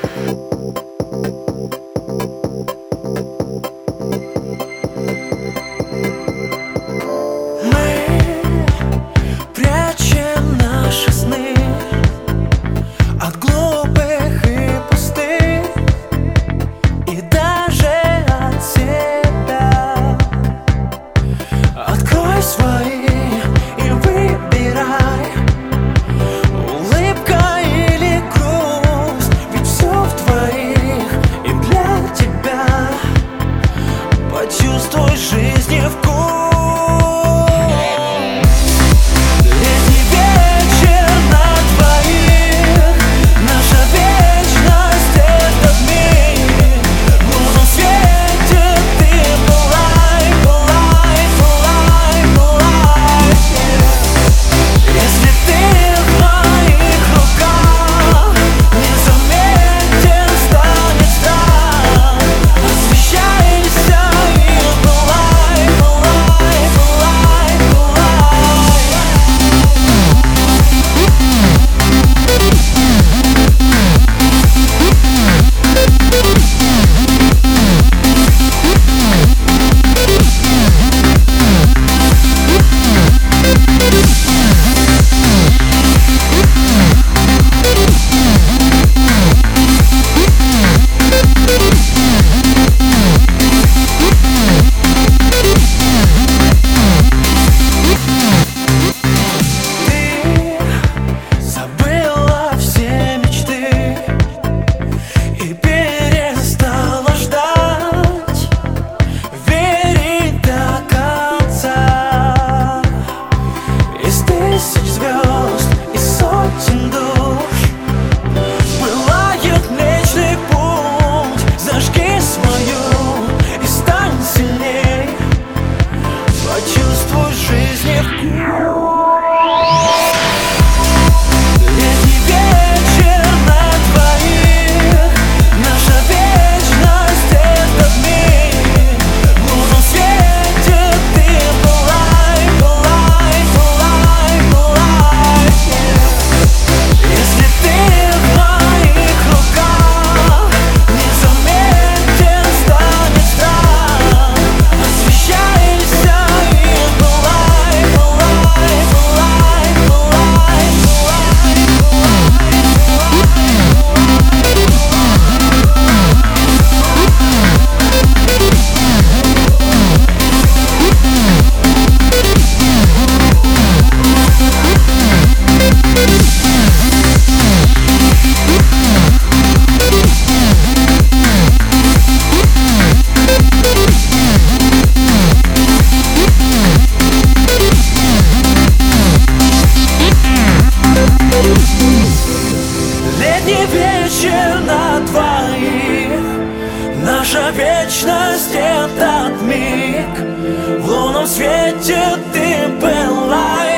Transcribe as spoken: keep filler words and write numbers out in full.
Прячем наши сны от глупых и пустых, и даже от себя. Открой свои и выбирай, улыбка или грусть, ведь все в твоих и для тебя. Почувствуй жизни вкус. Почувствуй жизни вкус. Летний вечер на двоих, наша вечность — этот миг. В лунном свете ты была.